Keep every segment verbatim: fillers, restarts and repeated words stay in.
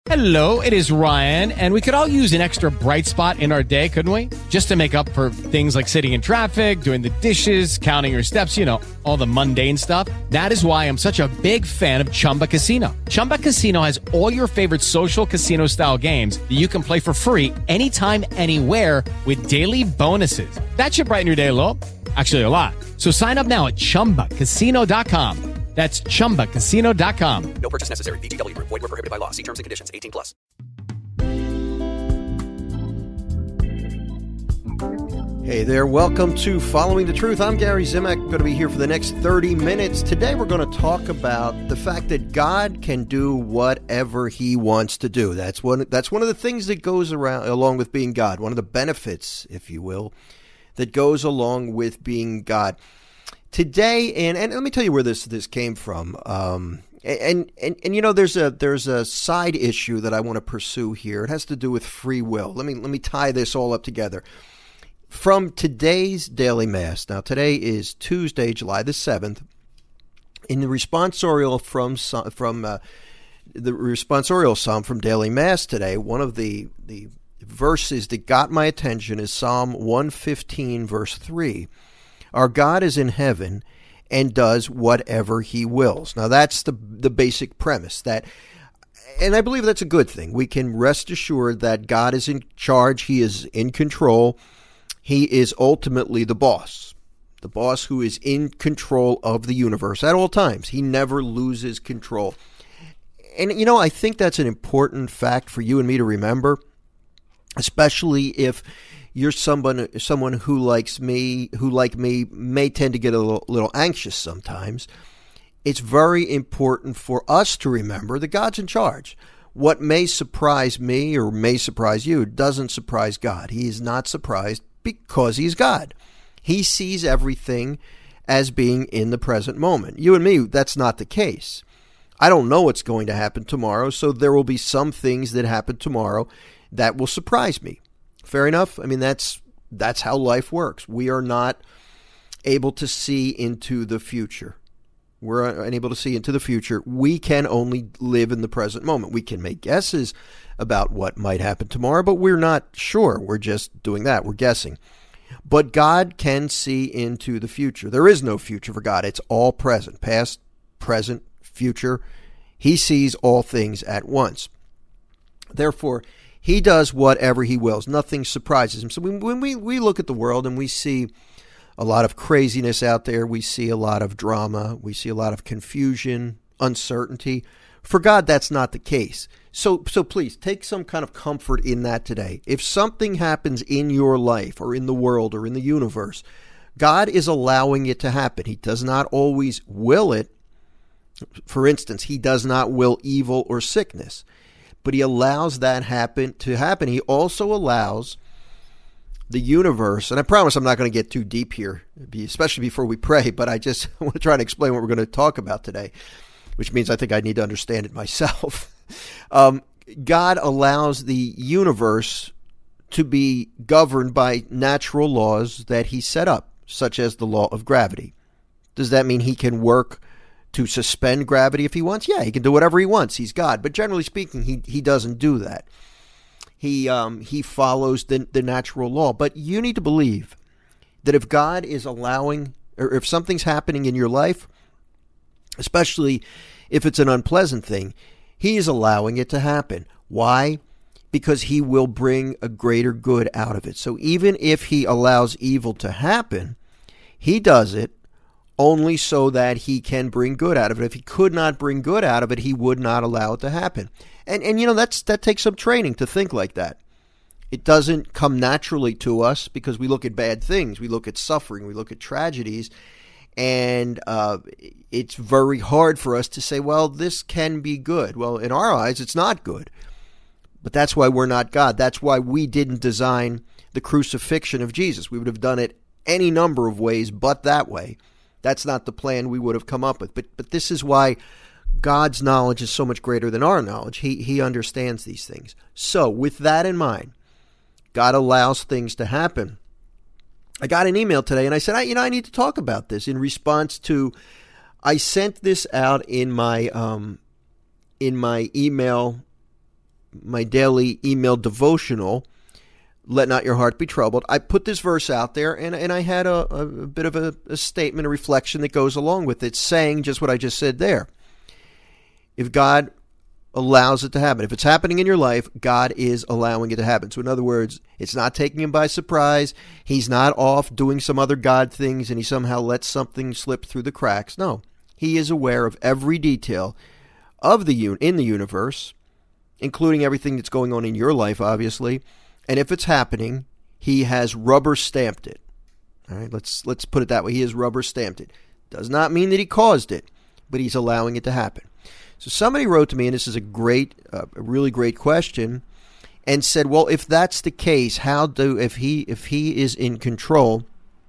Hello, it is Ryan, and we could all use an extra bright spot in our day, couldn't we? Just to make up for things like sitting in traffic, doing the dishes, counting your steps, you know, all the mundane stuff. That is why I'm such a big fan of Chumba Casino. Chumba Casino has all your favorite social casino-style games that you can play for free anytime, anywhere with daily bonuses. That should brighten your day a little. Actually, a lot. So sign up now at chumba casino dot com. That's chumba casino dot com. No purchase necessary. V G W Group. Void where prohibited by law. See terms and conditions. eighteen plus. Hey there. Welcome to Following the Truth. I'm Gary Zimak. Going to be here for the next thirty minutes. Today we're going to talk about the fact that God can do whatever he wants to do. That's one, that's one of the things that goes around along with being God. One of the benefits, if you will, that goes along with being God. Today, and, and let me tell you where this this came from. Um, and, and and you know, there's a there's a side issue that I want to pursue here. It has to do with free will. Let me let me tie this all up together. From today's daily mass. Now, today is Tuesday, July the seventh. In the responsorial from from uh, the responsorial psalm from daily mass today, one of the the verses that got my attention is Psalm one fifteen, verse three. Our God is in heaven and does whatever he wills. Now, that's the the basic premise. That, and I believe that's a good thing. We can rest assured that God is in charge. He is in control. He is ultimately the boss. The boss who is in control of the universe at all times. He never loses control. And, you know, I think that's an important fact for you and me to remember, especially if you're someone someone who likes me, who like me, may tend to get a little, little anxious sometimes. It's very important for us to remember that God's in charge. What may surprise me or may surprise you doesn't surprise God. He is not surprised because he's God. He sees everything as being in the present moment. You and me, that's not the case. I don't know what's going to happen tomorrow, so there will be some things that happen tomorrow that will surprise me. Fair enough? I mean, that's that's how life works. We are not able to see into the future. We're unable to see into the future. We can only live in the present moment. We can make guesses about what might happen tomorrow, but we're not sure. We're just doing that. We're guessing. But God can see into the future. There is no future for God. It's all present, past, present, future. He sees all things at once. Therefore, he does whatever he wills. Nothing surprises him. So when we, we look at the world and we see a lot of craziness out there, we see a lot of drama, we see a lot of confusion, uncertainty. For God, that's not the case. So so please, take some kind of comfort in that today. If something happens in your life or in the world or in the universe, God is allowing it to happen. He does not always will it. For instance, he does not will evil or sickness. But he allows that happen to happen. He also allows the universe, and I promise I'm not going to get too deep here, especially before we pray, but I just want to try to explain what we're going to talk about today, which means I think I need to understand it myself. um, God allows the universe to be governed by natural laws that he set up, such as the law of gravity. Does that mean he can work to suspend gravity if he wants? Yeah, he can do whatever he wants. He's God. But generally speaking, he he doesn't do that. He um he follows the the natural law. But you need to believe that if God is allowing, or if something's happening in your life, especially if it's an unpleasant thing, he is allowing it to happen. Why? Because he will bring a greater good out of it. So even if he allows evil to happen, he does it only so that he can bring good out of it. If he could not bring good out of it, he would not allow it to happen. And and you know, that's that takes some training to think like that. It doesn't come naturally to us because we look at bad things, we look at suffering, we look at tragedies, and uh, it's very hard for us to say, well, this can be good. Well, in our eyes, it's not good. But that's why we're not God. That's why we didn't design the crucifixion of Jesus. We would have done it any number of ways but that way. That's not the plan we would have come up with. But but this is why God's knowledge is so much greater than our knowledge. He he understands these things. So with that in mind, God allows things to happen. I got an email today and I said, I, you know, I need to talk about this in response to, I sent this out in my um in my email my daily email devotional, Let Not Your Heart Be Troubled, I put this verse out there, and, and I had a, a bit of a, a statement, a reflection that goes along with it, saying just what I just said there. If God allows it to happen, if it's happening in your life, God is allowing it to happen. So in other words, it's not taking him by surprise. He's not off doing some other God things and he somehow lets something slip through the cracks. No, he is aware of every detail of the un- in the universe, including everything that's going on in your life, obviously. And if it's happening, he has rubber stamped it. All right, let's let's put it that way. He has rubber stamped it. Does not mean that he caused it, but he's allowing it to happen. So somebody wrote to me, and this is a great, uh, a really great question, and said, "Well, if that's the case, how do if he if he is in control,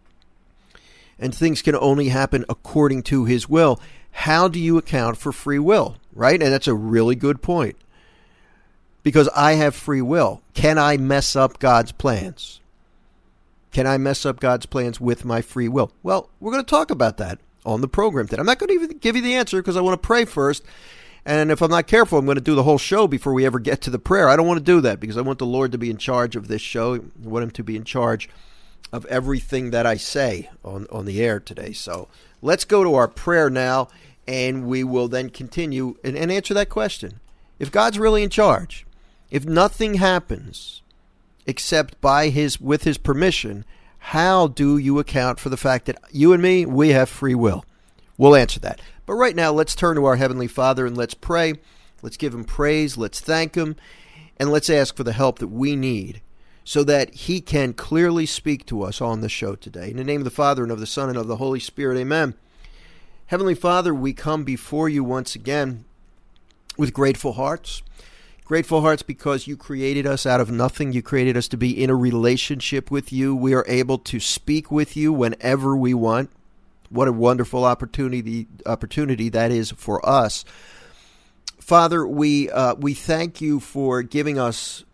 and things can only happen according to his will, how do you account for free will?" Right, and that's a really good point. Because I have free will. Can I mess up God's plans? Can I mess up God's plans with my free will? Well, we're going to talk about that on the program today. I'm not going to even give you the answer because I want to pray first. And if I'm not careful, I'm going to do the whole show before we ever get to the prayer. I don't want to do that because I want the Lord to be in charge of this show. I want him to be in charge of everything that I say on, on the air today. So let's go to our prayer now, and we will then continue and, and answer that question. If God's really in charge, if nothing happens except by his with his permission, how do you account for the fact that you and me, we have free will? We'll answer that. But right now, let's turn to our Heavenly Father and let's pray. Let's give him praise. Let's thank him. And let's ask for the help that we need so that he can clearly speak to us on the show today. In the name of the Father, and of the Son, and of the Holy Spirit, amen. Heavenly Father, we come before you once again with grateful hearts. Grateful hearts because you created us out of nothing. You created us to be in a relationship with you. We are able to speak with you whenever we want. What a wonderful opportunity opportunity that is for us. Father, we uh, we thank you for giving us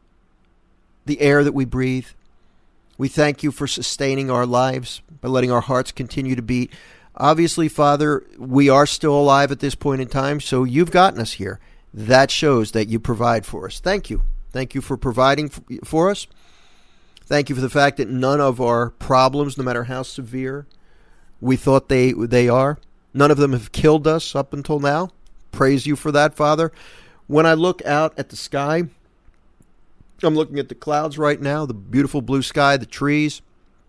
the air that we breathe. We thank you for sustaining our lives by letting our hearts continue to beat. Obviously, Father, we are still alive at this point in time, so you've gotten us here. That shows that you provide for us. Thank you. Thank you for providing for us. Thank you for the fact that none of our problems, no matter how severe we thought they they are, none of them have killed us up until now. Praise you for that, Father. When I look out at the sky, I'm looking at the clouds right now, the beautiful blue sky, the trees.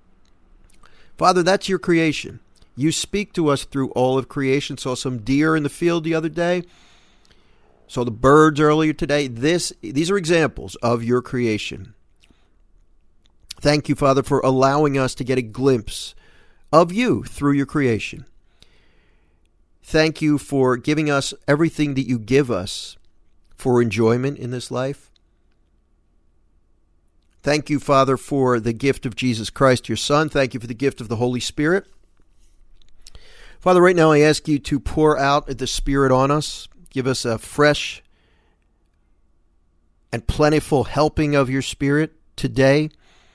Father, that's your creation. You speak to us through all of creation. Saw some deer in the field the other day. Saw the birds earlier today. This, these are examples of your creation. Thank you, Father, for allowing us to get a glimpse of you through your creation. Thank you for giving us everything that you give us for enjoyment in this life. Thank you, Father, for the gift of Jesus Christ, your Son. Thank you for the gift of the Holy Spirit. Father, right now I ask you to pour out the Spirit on us. Give us a fresh and plentiful helping of your Spirit today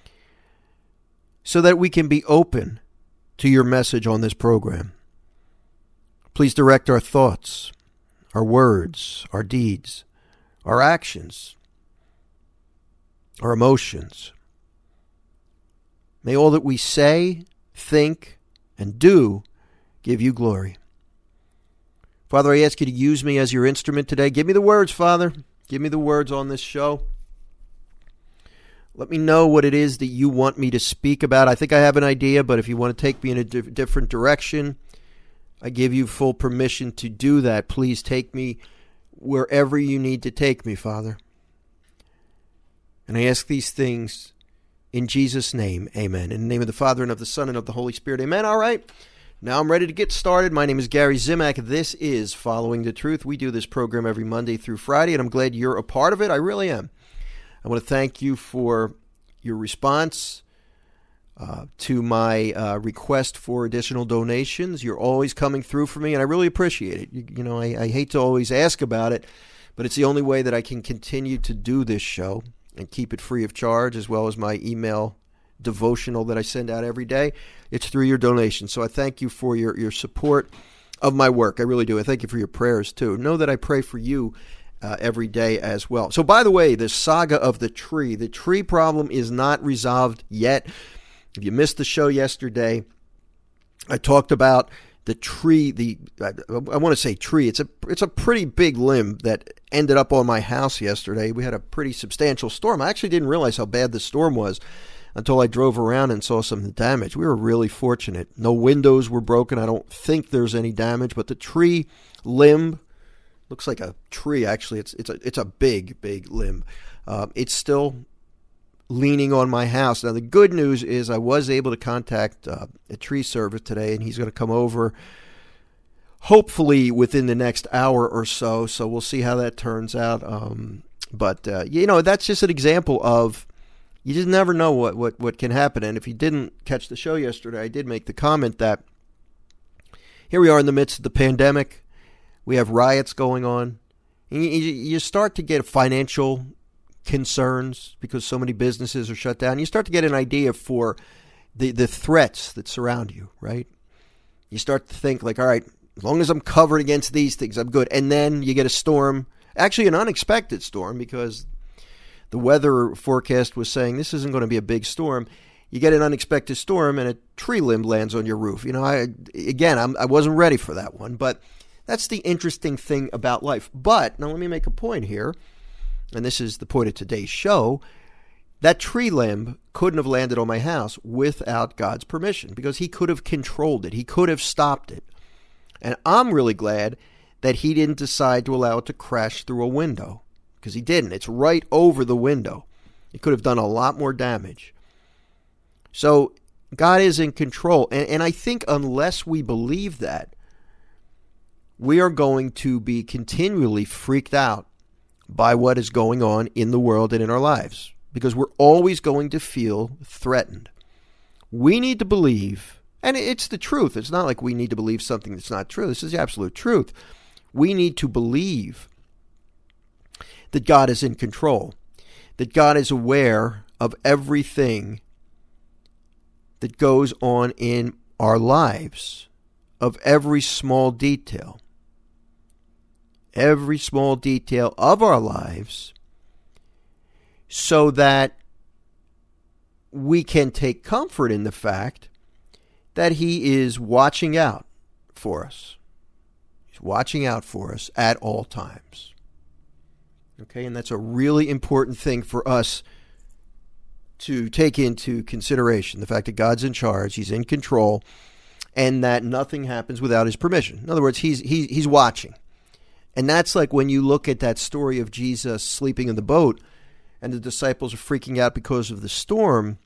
so that we can be open to your message on this program. Please direct our thoughts, our words, our deeds, our actions, our emotions. May all that we say, think, and do give you glory. Father, I ask you to use me as your instrument today. Give me the words, Father. Give me the words on this show. Let me know what it is that you want me to speak about. I think I have an idea, but if you want to take me in a di- different direction, I give you full permission to do that. Please take me wherever you need to take me, Father. And I ask these things in Jesus' name, amen. In the name of the Father, and of the Son, and of the Holy Spirit, amen. All right. Now I'm ready to get started. My name is Gary Zimak. This is Following the Truth. We do this program every Monday through Friday, and I'm glad you're a part of it. I really am. I want to thank you for your response uh, to my uh, request for additional donations. You're always coming through for me, and I really appreciate it. You, you know, I, I hate to always ask about it, but it's the only way that I can continue to do this show and keep it free of charge, as well as my email devotional that I send out every day. It's through your donations. So I thank you for your, your support of my work. I really do. I thank you for your prayers, too. Know that I pray for you uh, every day as well. So, by the way, the saga of the tree, the tree problem is not resolved yet. If you missed the show yesterday, I talked about the tree, the I, I want to say tree. It's a it's a pretty big limb that ended up on my house yesterday. We had a pretty substantial storm. I actually didn't realize how bad the storm was until I drove around and saw some damage. We were really fortunate. No windows were broken. I don't think there's any damage, but the tree limb looks like a tree. Actually, it's it's a it's a big big limb. Uh, it's still leaning on my house. Now, the good news is I was able to contact uh, a tree service today, and he's going to come over hopefully within the next hour or so. So we'll see how that turns out. Um, but, uh, you know, that's just an example of you just never know what, what, what can happen. And if you didn't catch the show yesterday, I did make the comment that here we are in the midst of the pandemic. We have riots going on. And you, you start to get financial concerns because so many businesses are shut down. You start to get an idea for the, the threats that surround you, right? You start to think like, all right, as long as I'm covered against these things, I'm good. And then you get a storm, actually an unexpected storm, because the weather forecast was saying this isn't going to be a big storm. You get an unexpected storm and a tree limb lands on your roof. You know, I again, I'm, I wasn't ready for that one, but that's the interesting thing about life. But now let me make a point here. And this is the point of today's show, that tree limb couldn't have landed on my house without God's permission because he could have controlled it. He could have stopped it. And I'm really glad that he didn't decide to allow it to crash through a window because he didn't. It's right over the window. It could have done a lot more damage. So God is in control. And, and I think unless we believe that, we are going to be continually freaked out by what is going on in the world and in our lives, because we're always going to feel threatened. We need to believe, and it's the truth. It's not like we need to believe something that's not true. This is the absolute truth. We need to believe that God is in control, that God is aware of everything that goes on in our lives, of every small detail. Every small detail of our lives so that we can take comfort in the fact that he is watching out for us. He's watching out for us at all times. Okay, and that's a really important thing for us to take into consideration, the fact that God's in charge, he's in control, and that nothing happens without his permission. In other words, he's he, he's watching. And that's like when you look at that story of Jesus sleeping in the boat and the disciples are freaking out because of the storm.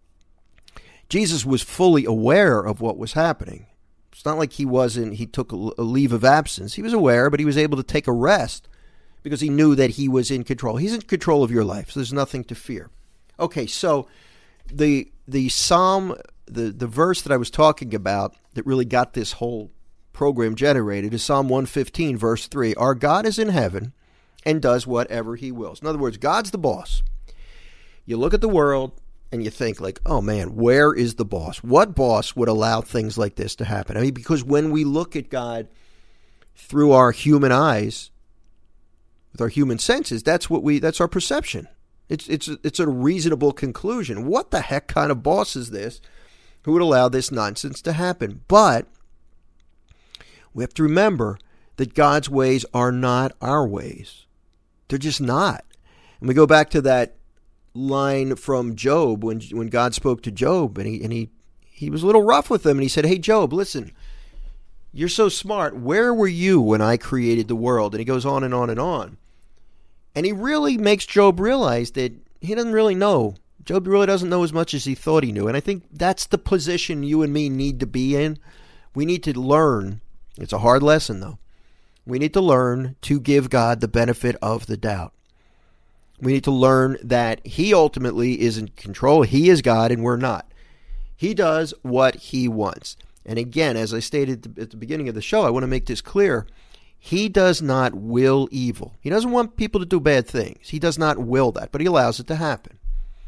Jesus was fully aware of what was happening. It's not like he wasn't, he took a leave of absence. He was aware, but he was able to take a rest because he knew that he was in control. He's in control of your life, so there's nothing to fear. Okay, so the the psalm, the, the verse that I was talking about that really got this whole program generated is Psalm one fifteen, verse three. Our God is in heaven and does whatever he wills. In other words, God's the boss. You look at the world and you think like, oh man, where is the boss? What boss would allow things like this to happen? I mean, because when we look at God through our human eyes, with our human senses, that's what we, that's our perception. It's, it's, it's a reasonable conclusion. What the heck kind of boss is this who would allow this nonsense to happen? But we have to remember that God's ways are not our ways. They're just not. And we go back to that line from Job when when God spoke to Job, and he and he he was a little rough with him, and he said, "Hey Job, listen, you're so smart. Where were you when I created the world?" And he goes on and on and on. And he really makes Job realize that he doesn't really know. Job really doesn't know as much as he thought he knew. And I think that's the position you and me need to be in. We need to learn. It's a hard lesson, though. We need to learn to give God the benefit of the doubt. We need to learn that he ultimately is in control. He is God and we're not. He does what he wants. And again, as I stated at the beginning of the show, I want to make this clear. He does not will evil. He doesn't want people to do bad things. He does not will that, but he allows it to happen.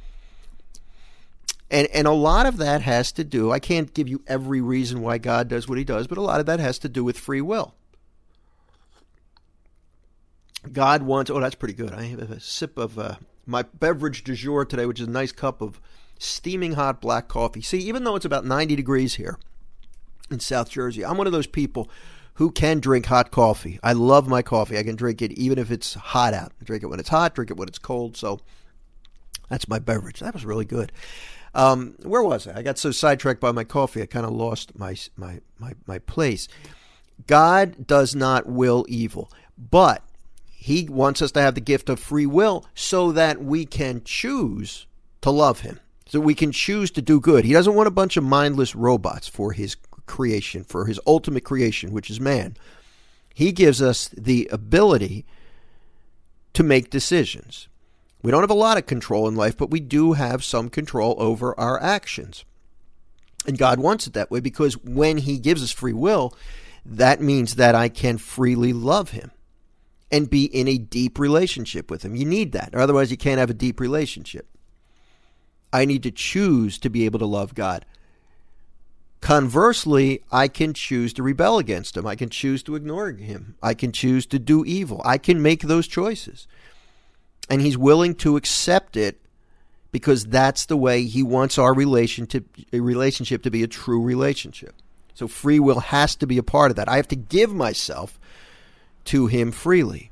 And and a lot of that has to do, I can't give you every reason why God does what he does, but a lot of that has to do with free will. God wants, oh, that's pretty good. I have a sip of uh, my beverage du jour today, which is a nice cup of steaming hot black coffee. See, even though it's about ninety degrees here in South Jersey, I'm one of those people who can drink hot coffee. I love my coffee. I can drink it even if it's hot out. I drink it when it's hot, drink it when it's cold. So that's my beverage. That was really good. Um, where was I? I got so sidetracked by my coffee, I kind of lost my, my, my, my place. God does not will evil, but he wants us to have the gift of free will so that we can choose to love him, so we can choose to do good. He doesn't want a bunch of mindless robots for his creation, for his ultimate creation, which is man. He gives us the ability to make decisions. We don't have a lot of control in life, but we do have some control over our actions. And God wants it that way, because when he gives us free will, that means that I can freely love him and be in a deep relationship with him. You need that, or otherwise you can't have a deep relationship. I need to choose to be able to love God. Conversely, I can choose to rebel against him. I can choose to ignore him. I can choose to do evil. I can make those choices. And he's willing to accept it because that's the way he wants our relationship, a relationship to be a true relationship. So free will has to be a part of that. I have to give myself to him freely.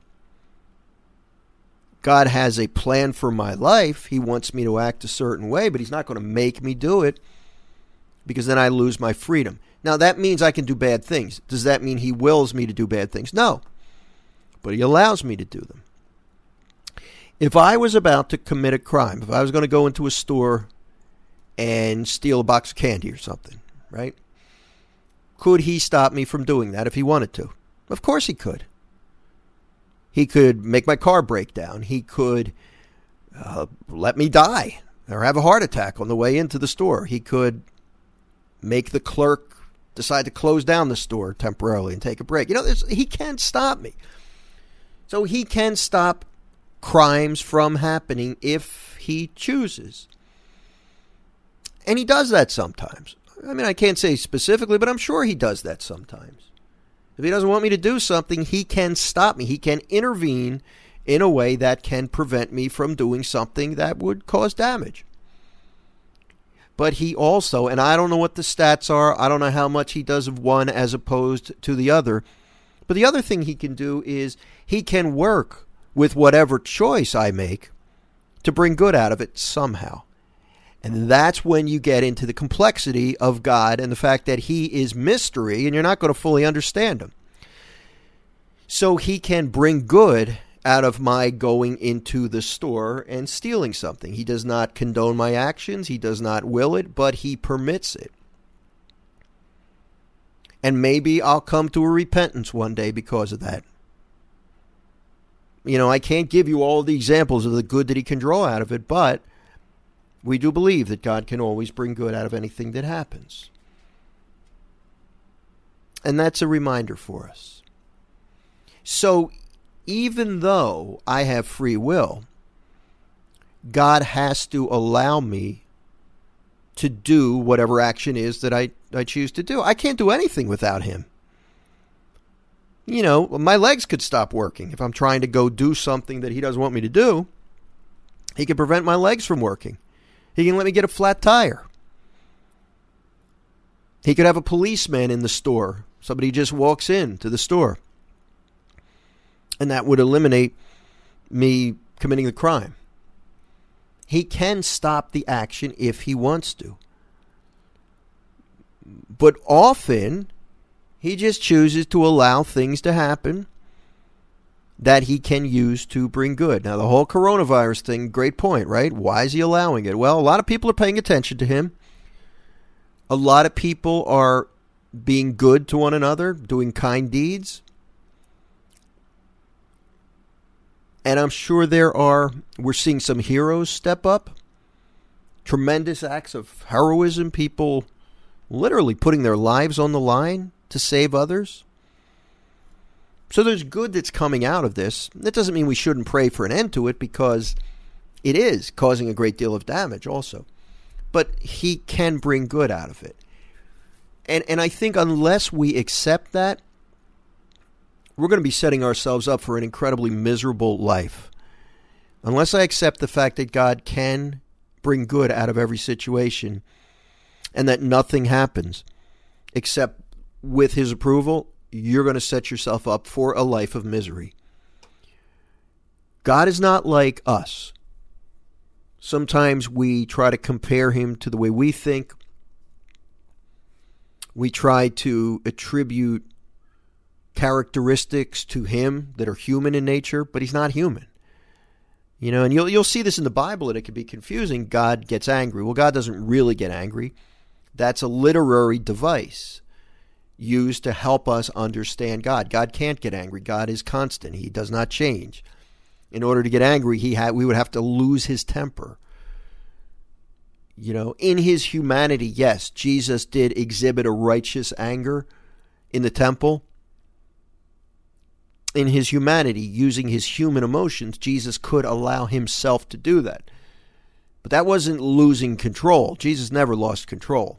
God has a plan for my life. He wants me to act a certain way, but he's not going to make me do it, because then I lose my freedom. Now, that means I can do bad things. Does that mean he wills me to do bad things? No. But he allows me to do them. If I was about to commit a crime, if I was going to go into a store and steal a box of candy or something, right? Could he stop me from doing that if he wanted to? Of course he could. He could make my car break down. He could uh, let me die or have a heart attack on the way into the store. He could make the clerk decide to close down the store temporarily and take a break. You know, he can't stop me. So he can stop crimes from happening if he chooses. And he does that sometimes. I mean, I can't say specifically, but I'm sure he does that sometimes. If he doesn't want me to do something, he can stop me. He can intervene in a way that can prevent me from doing something that would cause damage. But he also, and I don't know what the stats are, I don't know how much he does of one as opposed to the other, but the other thing he can do is he can work with whatever choice I make to bring good out of it somehow. And that's when you get into the complexity of God and the fact that he is mystery and you're not going to fully understand him. So he can bring good out of my going into the store and stealing something. He does not condone my actions. He does not will it, but he permits it. And maybe I'll come to a repentance one day because of that. You know, I can't give you all the examples of the good that he can draw out of it, but we do believe that God can always bring good out of anything that happens. And that's a reminder for us. So even though I have free will, God has to allow me to do whatever action is that I, I choose to do. I can't do anything without him. You know, my legs could stop working. If I'm trying to go do something that he doesn't want me to do, he can prevent my legs from working. He can let me get a flat tire. He could have a policeman in the store. Somebody just walks in to the store. And that would eliminate me committing the crime. He can stop the action if he wants to. But often, he just chooses to allow things to happen that he can use to bring good. Now, the whole coronavirus thing, great point, right? Why is he allowing it? Well, a lot of people are paying attention to him. A lot of people are being good to one another, doing kind deeds. And I'm sure there are, we're seeing some heroes step up. Tremendous acts of heroism, people literally putting their lives on the line to save others. So there's good that's coming out of this. That doesn't mean we shouldn't pray for an end to it, because it is causing a great deal of damage also. But he can bring good out of it. And and I think unless we accept that, we're going to be setting ourselves up for an incredibly miserable life. Unless I accept the fact that God can bring good out of every situation and that nothing happens except with his approval, you're going to set yourself up for a life of misery. God is not like us. Sometimes we try to compare him to the way we think. We try to attribute characteristics to him that are human in nature, but he's not human. You know, and you'll you'll see this in the Bible, and it can be confusing. God gets angry. Well, God doesn't really get angry. That's a literary device used to help us understand God. God can't get angry. God is constant. He does not change. In order to get angry, he had we would have to lose his temper. You know, in his humanity, yes, Jesus did exhibit a righteous anger in the temple. In his humanity, using his human emotions, Jesus could allow himself to do that. But that wasn't losing control. Jesus never lost control.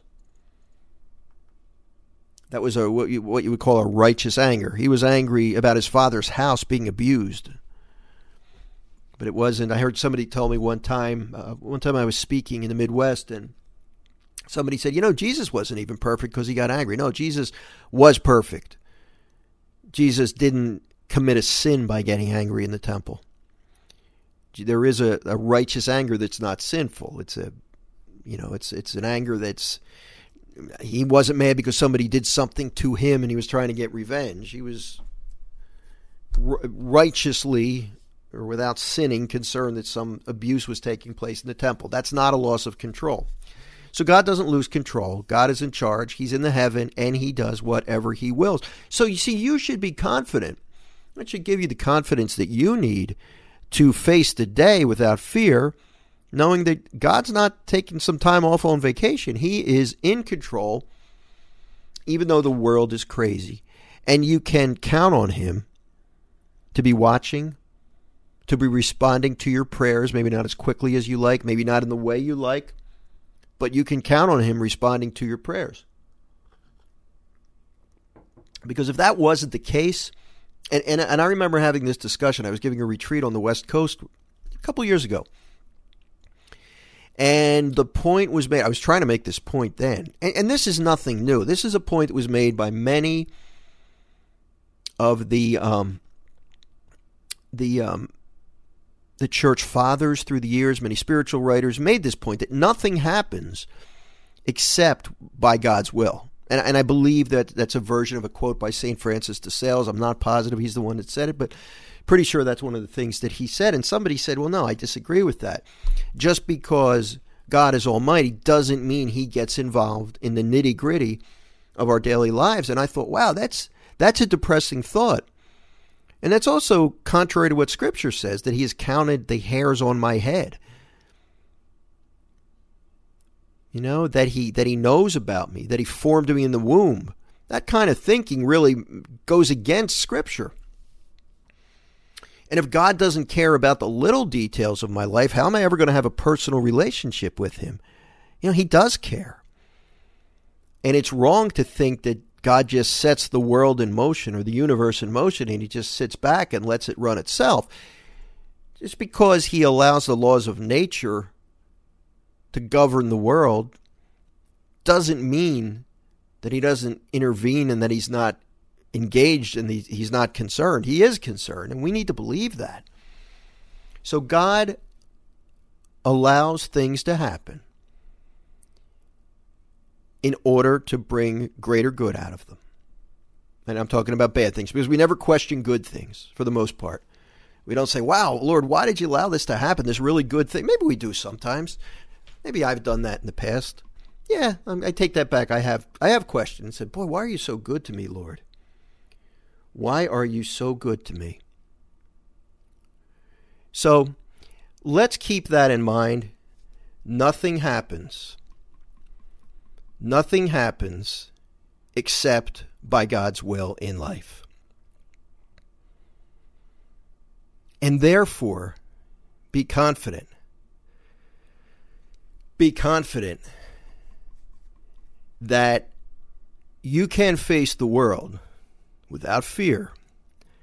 That was a what you, what you would call a righteous anger. He was angry about his father's house being abused. But it wasn't. I heard somebody tell me one time, uh, one time I was speaking in the Midwest, and somebody said, you know, Jesus wasn't even perfect because he got angry. No, Jesus was perfect. Jesus didn't commit a sin by getting angry in the temple. There is a, a righteous anger that's not sinful. It's a, you know, it's it's an anger that's, he wasn't mad because somebody did something to him and he was trying to get revenge. He was r- righteously or without sinning concerned that some abuse was taking place in the temple. That's not a loss of control. So God doesn't lose control. God is in charge. He's in the heaven and he does whatever he wills. So you see, you should be confident. That should give you the confidence that you need to face the day without fear, knowing that God's not taking some time off on vacation. He is in control, even though the world is crazy. And you can count on him to be watching, to be responding to your prayers, maybe not as quickly as you like, maybe not in the way you like, but you can count on him responding to your prayers. Because if that wasn't the case, and, and, and I remember having this discussion, I was giving a retreat on the West Coast a couple years ago. And the point was made, I was trying to make this point then, and, and this is nothing new. This is a point that was made by many of the um, the um, the church fathers through the years. Many spiritual writers made this point that nothing happens except by God's will. And, and I believe that that's a version of a quote by Saint Francis de Sales. I'm not positive he's the one that said it, but pretty sure that's one of the things that he said. And somebody said, well, no, I disagree with that. Just because God is almighty doesn't mean he gets involved in the nitty-gritty of our daily lives. And I thought, wow, that's that's a depressing thought. And that's also contrary to what Scripture says, that he has counted the hairs on my head. You know, that he that he knows about me, that he formed me in the womb. That kind of thinking really goes against Scripture. And if God doesn't care about the little details of my life, how am I ever going to have a personal relationship with him? You know, he does care. And it's wrong to think that God just sets the world in motion or the universe in motion and he just sits back and lets it run itself. Just because he allows the laws of nature to govern the world doesn't mean that he doesn't intervene and that he's not engaged and he's not concerned. He is concerned, and we need to believe that. So God allows things to happen in order to bring greater good out of them. And I'm talking about bad things, because we never question good things for the most part. We don't say, wow, Lord, why did you allow this to happen, this really good thing? Maybe we do sometimes. Maybe I've done that in the past. Yeah, I take that back. I have I have questioned and said, boy, why are you so good to me, Lord? Why are you so good to me? So let's keep that in mind. Nothing happens. Nothing happens except by God's will in life. And therefore, be confident. Be confident that you can face the world without fear,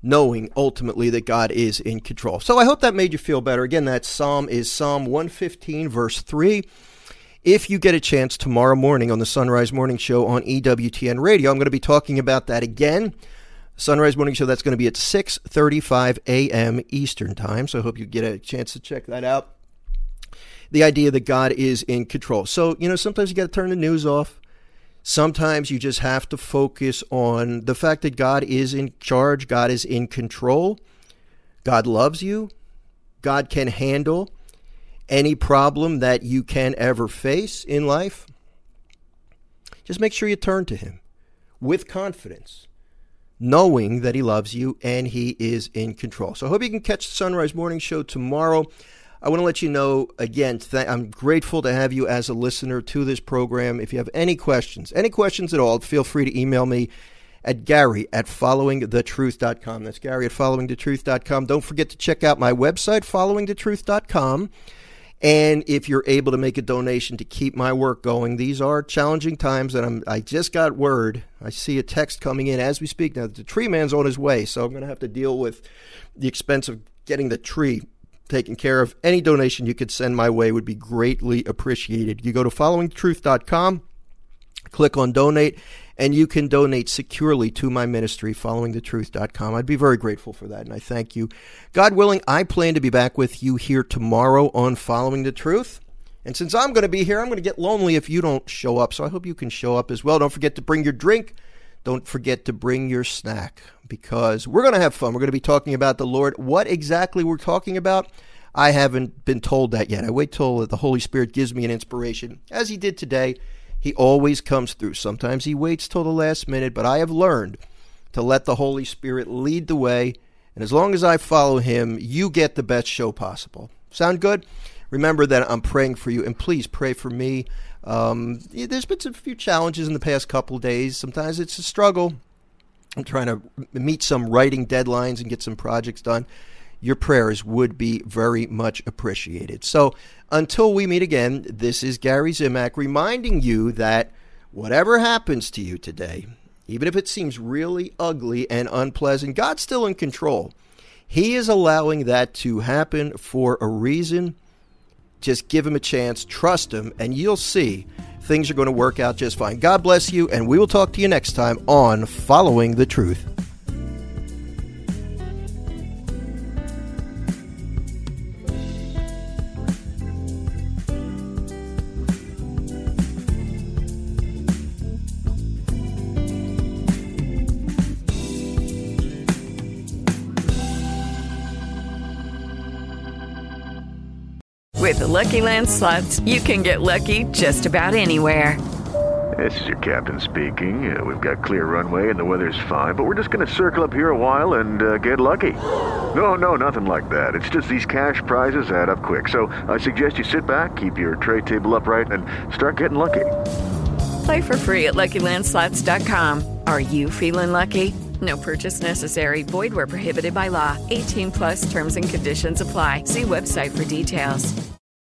knowing ultimately that God is in control. So I hope that made you feel better. Again, that psalm is Psalm one fifteen, verse three. If you get a chance tomorrow morning on the Sunrise Morning Show on E W T N Radio, I'm going to be talking about that again. Sunrise Morning Show, that's going to be at six thirty-five a.m. Eastern Time. So I hope you get a chance to check that out. The idea that God is in control. So, you know, sometimes you got to turn the news off. Sometimes you just have to focus on the fact that God is in charge. God is in control. God loves you. God can handle any problem that you can ever face in life. Just make sure you turn to him with confidence, knowing that he loves you and he is in control. So I hope you can catch the Sunrise Morning Show tomorrow. I want to let you know, again, th- I'm grateful to have you as a listener to this program. If you have any questions, any questions at all, feel free to email me at Gary at following the truth dot com. That's Gary at following the truth dot com. Don't forget to check out my website, following the truth dot com. And if you're able to make a donation to keep my work going, these are challenging times, and I'm, I just got word. I see a text coming in as we speak now. The tree man's on his way, so I'm going to have to deal with the expense of getting the tree taken care of. Any donation you could send my way would be greatly appreciated. You go to following the truth dot com, click on donate, and you can donate securely to my ministry, following the truth dot com. I'd be very grateful for that, and I thank you. God willing, I plan to be back with you here tomorrow on Following the Truth. And since I'm going to be here, I'm going to get lonely if you don't show up, so I hope you can show up as well. Don't forget to bring your drink. Don't forget to bring your snack, because we're going to have fun. We're going to be talking about the Lord. What exactly we're talking about, I haven't been told that yet. I wait till the Holy Spirit gives me an inspiration, as he did today. He always comes through. Sometimes he waits till the last minute, but I have learned to let the Holy Spirit lead the way. And as long as I follow him, you get the best show possible. Sound good? Remember that I'm praying for you, and please pray for me. Um, there's been a few challenges in the past couple of days. Sometimes it's a struggle. I'm trying to meet some writing deadlines and get some projects done. Your prayers would be very much appreciated. So until we meet again, this is Gary Zimak reminding you that whatever happens to you today, even if it seems really ugly and unpleasant, God's still in control. He is allowing that to happen for a reason. Just give him a chance, trust him, and you'll see things are going to work out just fine. God bless you, and we will talk to you next time on Following the Truth. With the Lucky Land Slots, you can get lucky just about anywhere. This is your captain speaking. Uh, we've got clear runway and the weather's fine, but we're just going to circle up here a while and uh, get lucky. No, no, nothing like that. It's just these cash prizes add up quick. So I suggest you sit back, keep your tray table upright, and start getting lucky. Play for free at Lucky Land Slots dot com. Are you feeling lucky? No purchase necessary. Void where prohibited by law. eighteen plus terms and conditions apply. See website for details.